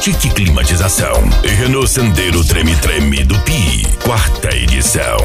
Tique Climatização e Renault Sandero Treme Treme do Pi, 4ª edição.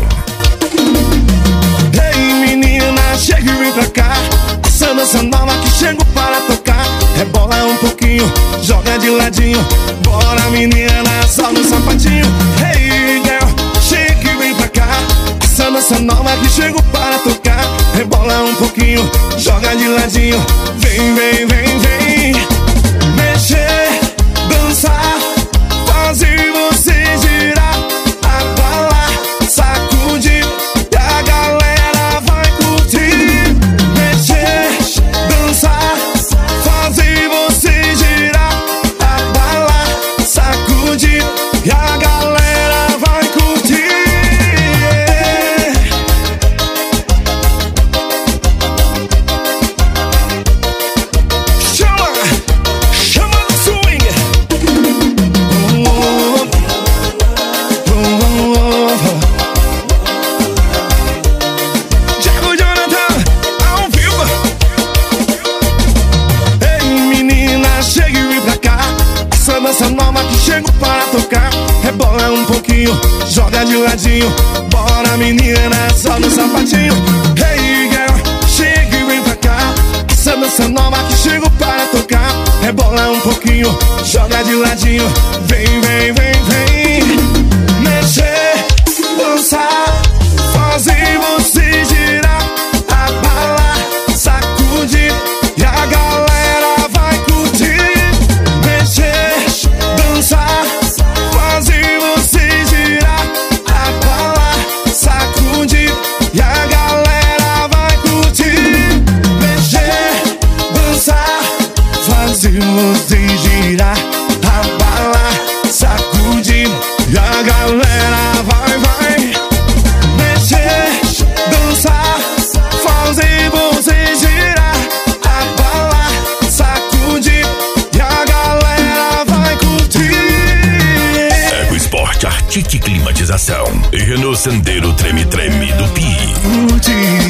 Ei menina, chega e vem pra cá. Essa dança nova que chego para tocar. Rebola um pouquinho, joga de ladinho. Bora menina, sobe o sapatinho. Hey girl, chega e vem pra cá. Essa dança nova que chego para tocar. Rebola um pouquinho, joga de ladinho. Vem, vem, vem, vem. Mexer, dançar, fazer você girar, abalar, sacudir, e a galera vai curtir. Mexer, dançar, fazer você girar, abalar, sacudir, e a galera vai curtir. Dança nova que chego para tocar. Rebola um pouquinho, joga de ladinho. Bora menina, sobe o sapatinho. Hey girl, chega e vem pra cá. Essa dança nova que chego para tocar. Rebola um pouquinho, joga de ladinho. Vem, vem, vem, vem. Mexer, dançar, fazer você girar, abalar, sacudir, e a galera vai curtir. Mexer, dançar, fazer você girar, abalar, sacudir, e a galera vai curtir. Mexer, dançar, fazer você girar, abalar, sacudir, e a galera vai. Mexer, dançar, fazer você girar, abalar, sacudir, e a galera vai curtir. EcoSport Arctic Climatização e Renault Sandero Treme Treme do Pi. Curtir.